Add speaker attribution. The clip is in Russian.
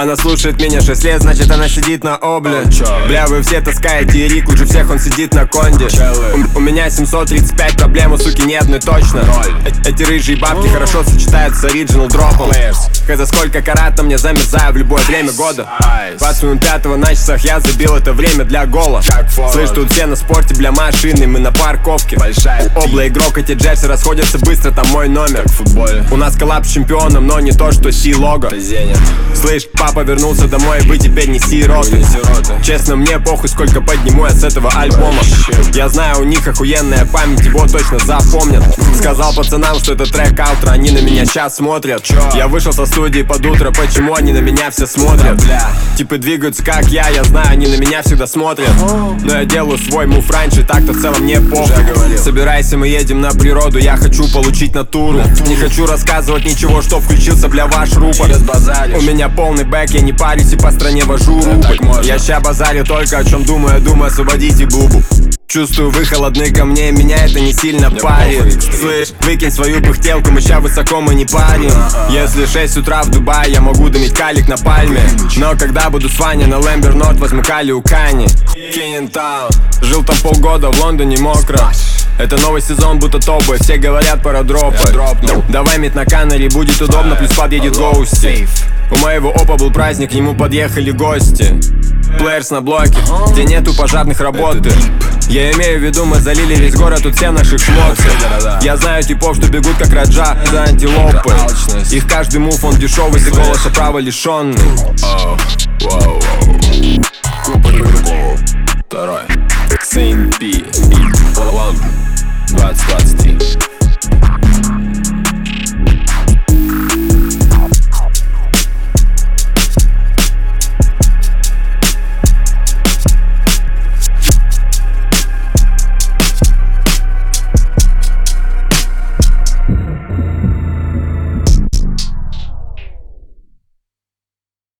Speaker 1: Она слушает меня 6 лет, значит она сидит на обле. Бля, вы все таскаете Рик, лучше всех он сидит на конде. У меня 735 проблем, у суки ни одной точно. Эти рыжие бабки хорошо сочетаются с оригинал дропом. Хотя сколько карат на мне, замерзаю в любое время года. 20 минут 5 на часах я забил это время для гола. Слышь, тут все на спорте, бля, машины, мы на парковке. Обла игрок, эти джерси расходятся быстро, там мой номер. У нас коллаб с чемпионом, но не то, что Си-лого. Слышь, папа вернулся домой, вы теперь не сироты. Честно, мне похуй, сколько подниму я с этого альбома. Я знаю, у них охуенная память, его точно запомнят. Сказал пацанам, что это трек аутро, они на меня сейчас смотрят. Я вышел со студии под утро, почему они на меня все смотрят? Типы двигаются как я знаю, они на меня всегда смотрят. Но я делаю свой мув раньше, так-то в целом не похуй. Собирайся, мы едем на природу, я хочу получить натуру. Не хочу рассказывать ничего, что включился, бля, ваш рупор. У меня полный бэк, я не парюсь и по стране вожу рубль. Я ща базарю только о чем думаю, освободите бубу. Чувствую, вы холодны ко мне, меня это не сильно парит. Слышь, выкинь свою пыхтелку, мы ща высоко, мы не парим. Если 6 утра в Дубае, я могу дымить калик на пальме. Но когда буду с Ваней на Лэмбер Норд, возьму кали у Кани. Кеннинтаун, жил там полгода, в Лондоне мокро. Это новый сезон, будто топы, все говорят пора дропать. Давай мид на Канаре, будет удобно, плюс подъедет Гоусти. У моего опа был праздник, к нему подъехали гости. Плеерс на блоке, где нету пожарных работы. Я имею в виду, мы залили весь город, тут все наших шмотцы. Я знаю типов, что бегут как Раджа за антилопы. Их каждый мув, он дешевый, ты голоса права лишенный.